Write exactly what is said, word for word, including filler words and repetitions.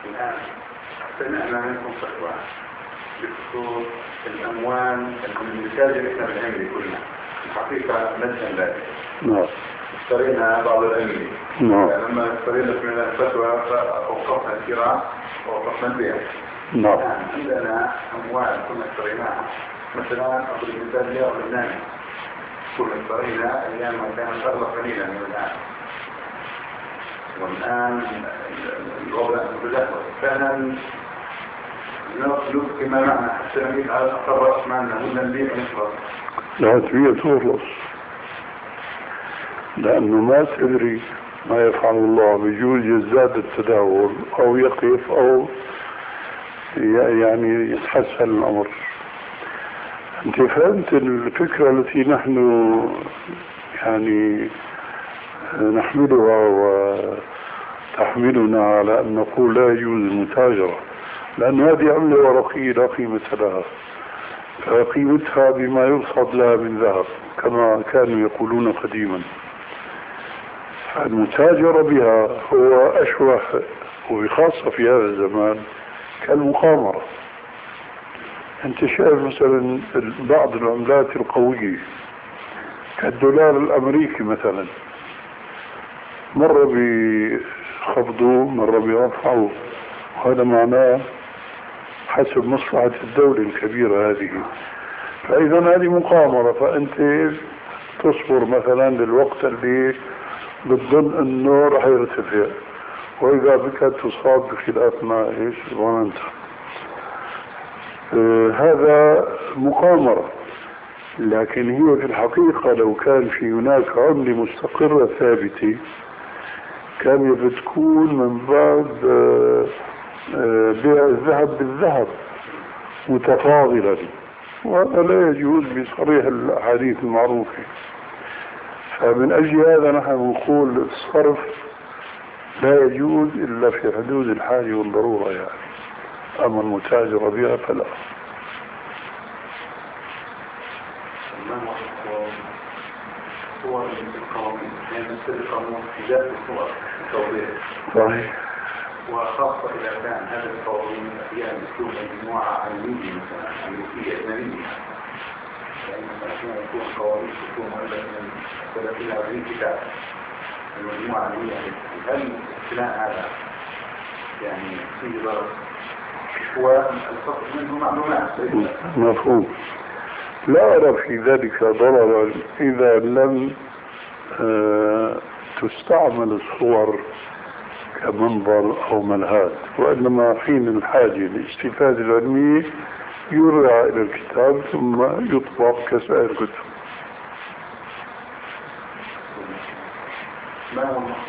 الآن سمعنا منكم فتوى بخصوص الأموال المتاجرة إحنا بالأمري كلنا الحقيقة نجم ذلك. نعم. اشترينا بعض الأمري. نعم. لما اشترينا من الفتوى أوقفنا الشراء وأوقفنا البيع. نعم. الآن عندنا أموال كنا اشتريناها مثلا أضرب مثال مئة ولبناني كنا اشترينا أيام ما كانت أغلى قليلا من الآن. والآن الوضع متدهور فعلا نطلب كما معنى حتى نريد على الأقل رأس معنا ولا نبيع ونخلص. لا تبيع تخلص لأنه ما تدري ما يفعل الله، بيجوز يزداد التداول أو يقف أو يعني يتحسن الأمر. أنت فهمت الفكرة التي نحن يعني نحملها وتحملنا على أن نقول لا يجوز المتاجرة، لأن هذه عملة ورقية لا قيمة لها، فقيمتها بما يرصد لها من ذهب كما كانوا يقولون قديما. المتاجرة بها هو أشبه وبخاصة في هذا الزمان كالمقامرة. أنت شايف مثلا بعض العملات القوية كالدولار الأمريكي مثلا مرة بيخفضوا مرة بيرفعوا، وهذا معناه حسب مصلحة الدولة الكبيرة هذه. فإذا هذه مقامرة، فأنت تصبر مثلا للوقت اللي بتظن أنه رح يرتفع، وإذا بك تصاب بخلاف ما إيش ظننت. آه هذا مقامرة، لكن هي في الحقيقة لو كان في هناك عملة مستقرة ثابتة كان بتكون من باب آه آه بيع الذهب بالذهب متفاضلا، وهذا لا يجوز بصريح الأحاديث المعروفة. فمن أجل هذا نحن نقول الصرف لا يجوز إلا في حدود الحاجة والضرورة يعني، أما المتاجرة بها فلا. صور القوانين يعني مثل القانون في ذات الصور التوضيح صحيح. وخاصة إذا كان هذا القانون فيها مسلوب مجموعة أمريكية مثلا أمريكية أجنبية، يعني مثلا يكون قوانين تكون مؤلفة من ثلاثين أربعين كتاب المجموعة أمريكية، هل الاستثناء هذا يعني فيه ضرر والفصل منه معلومات؟ مفهوم. لا أرى في ذلك ضررا إذا لم آه تستعمل الصور كمنظر أو ملهات، وإنما حين الحاجة للاستفادة العلمية يرجع إلى الكتاب ثم يطبق كسائر الكتب. ما هو